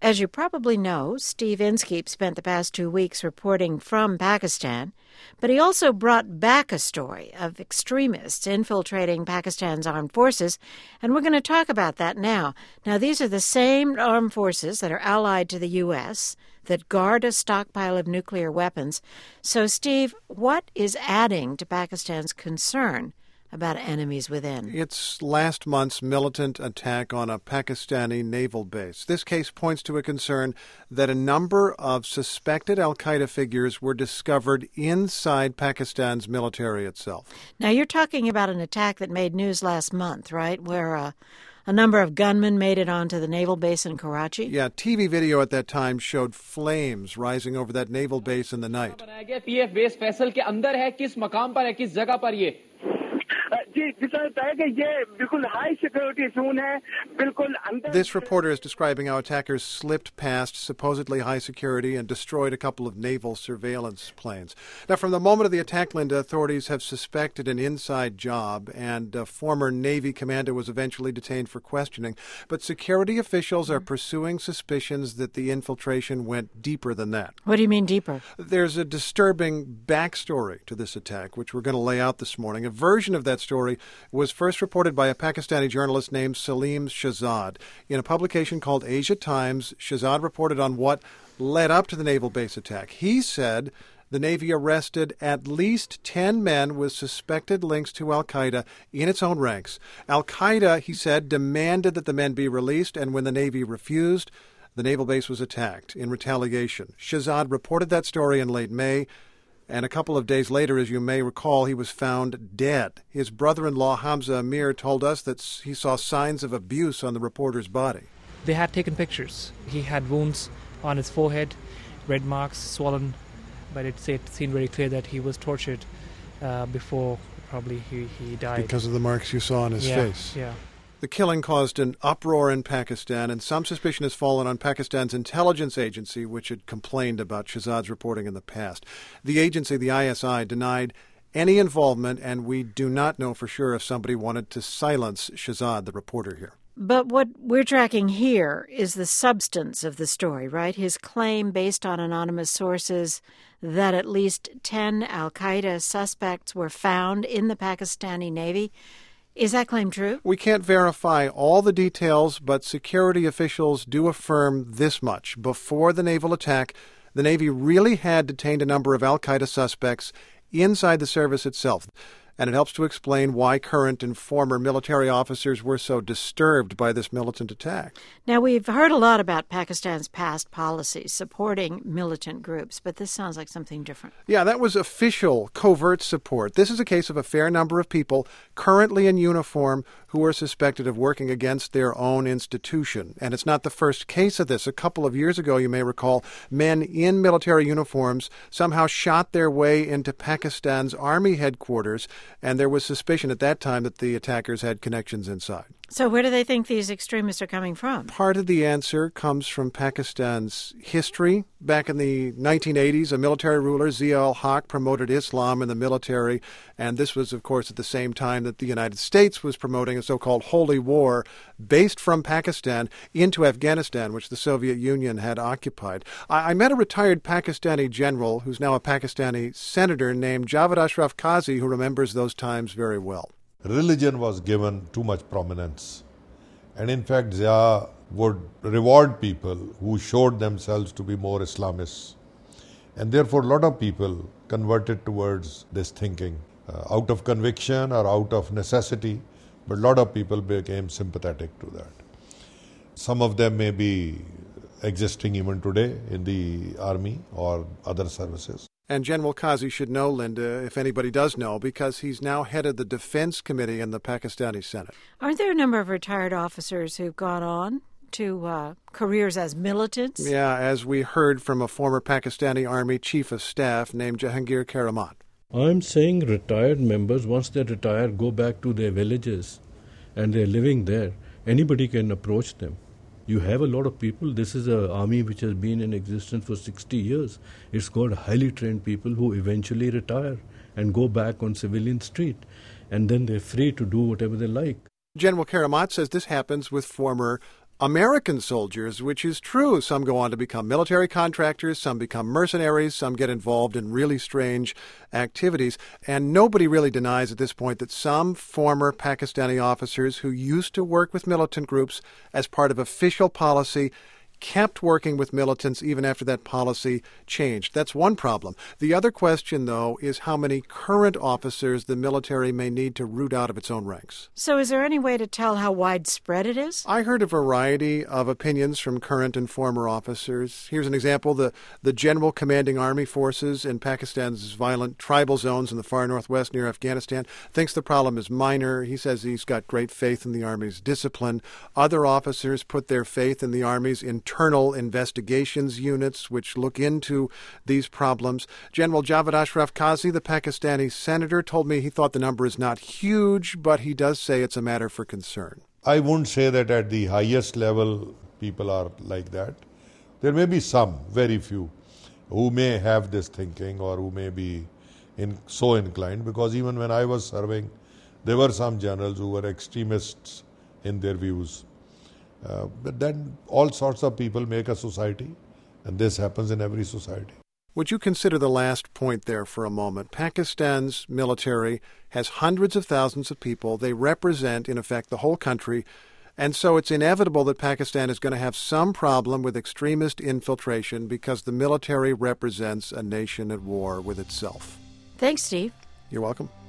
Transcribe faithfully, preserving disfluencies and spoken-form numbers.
As you probably know, Steve Inskeep spent the past two weeks reporting from Pakistan, but he also brought back a story of extremists infiltrating Pakistan's armed forces, and we're going to talk about that now. Now, these are the same armed forces that are allied to the U S, that guard a stockpile of nuclear weapons. So, Steve, what is adding to Pakistan's concern about enemies within? It's last month's militant attack on a Pakistani naval base. This case points to a concern that a number of suspected al-Qaeda figures were discovered inside Pakistan's military itself. Now, you're talking about an attack that made news last month, right, where uh, a number of gunmen made it onto the naval base in Karachi? Yeah, T V video at that time showed flames rising over that naval base in the night. This reporter is describing how attackers slipped past supposedly high security and destroyed a couple of naval surveillance planes. Now, from the moment of the attack, Linda, authorities have suspected an inside job, and a former Navy commander was eventually detained for questioning. But security officials are pursuing suspicions that the infiltration went deeper than that. What do you mean deeper? There's a disturbing backstory to this attack, which we're going to lay out this morning. A version of that story was first reported by a Pakistani journalist named Salim Shahzad. In a publication called Asia Times, Shahzad reported on what led up to the naval base attack. He said the Navy arrested at least ten men with suspected links to al-Qaeda in its own ranks. Al-Qaeda, he said, demanded that the men be released, and when the Navy refused, the naval base was attacked in retaliation. Shahzad reported that story in late May. And a couple of days later, as you may recall, he was found dead. His brother-in-law, Hamza Amir, told us that he saw signs of abuse on the reporter's body. They had taken pictures. He had wounds on his forehead, red marks, swollen, but it, it seemed very clear that he was tortured uh, before probably he, he died. Because of the marks you saw on his yeah, face. Yeah. The killing caused an uproar in Pakistan, and some suspicion has fallen on Pakistan's intelligence agency, which had complained about Shahzad's reporting in the past. The agency, the I S I, denied any involvement, and we do not know for sure if somebody wanted to silence Shahzad, the reporter here. But what we're tracking here is the substance of the story, right? His claim, based on anonymous sources, that at least ten al-Qaeda suspects were found in the Pakistani Navy. Is that claim true? We can't verify all the details, but security officials do affirm this much. Before the naval attack, the Navy really had detained a number of al-Qaeda suspects inside the service itself. And it helps to explain why current and former military officers were so disturbed by this militant attack. Now, we've heard a lot about Pakistan's past policies supporting militant groups, but this sounds like something different. Yeah, that was official, covert support. This is a case of a fair number of people currently in uniform who are suspected of working against their own institution. And it's not the first case of this. A couple of years ago, you may recall, men in military uniforms somehow shot their way into Pakistan's army headquarters, and there was suspicion at that time that the attackers had connections inside. So where do they think these extremists are coming from? Part of the answer comes from Pakistan's history. Back in the nineteen eighties, a military ruler, Zia-ul-Haq, promoted Islam in the military, and this was, of course, at the same time that the United States was promoting a so-called holy war based from Pakistan into Afghanistan, which the Soviet Union had occupied. I, I met a retired Pakistani general who's now a Pakistani senator named Javad Ashraf Qazi, who remembers those times very well. Religion was given too much prominence. And in fact, Zia would reward people who showed themselves to be more Islamists. And therefore, a lot of people converted towards this thinking, uh, out of conviction or out of necessity, but a lot of people became sympathetic to that. Some of them may be existing even today in the army or other services. And General Qazi should know, Linda, if anybody does know, because he's now head of the Defense Committee in the Pakistani Senate. Aren't there a number of retired officers who've gone on to uh, careers as militants? Yeah, as we heard from a former Pakistani Army Chief of Staff named Jahangir Karamat. I'm saying retired members, once they retire, go back to their villages and they're living there. Anybody can approach them. You have a lot of people. This is an army which has been in existence for sixty years. It's got highly trained people who eventually retire and go back on civilian street. And then they're free to do whatever they like. General Karamat says this happens with former American soldiers, which is true. Some go on to become military contractors, some become mercenaries, some get involved in really strange activities. And nobody really denies at this point that some former Pakistani officers who used to work with militant groups as part of official policy kept working with militants even after that policy changed. That's one problem. The other question, though, is how many current officers the military may need to root out of its own ranks. So is there any way to tell how widespread it is? I heard a variety of opinions from current and former officers. Here's an example. The, the general commanding army forces in Pakistan's violent tribal zones in the far northwest near Afghanistan thinks the problem is minor. He says he's got great faith in the Army's discipline. Other officers put their faith in the Army's internal Internal investigations units which look into these problems. General Javed Ashraf Qazi, the Pakistani senator, told me he thought the number is not huge, but he does say it's a matter for concern. I wouldn't say that at the highest level people are like that. There may be some, very few, who may have this thinking or who may be in, so inclined, because even when I was serving, there were some generals who were extremists in their views. Uh, but then all sorts of people make a society, and this happens in every society. Would you consider the last point there for a moment? Pakistan's military has hundreds of thousands of people. They represent, in effect, the whole country. And so it's inevitable that Pakistan is going to have some problem with extremist infiltration because the military represents a nation at war with itself. Thanks, Steve. You're welcome.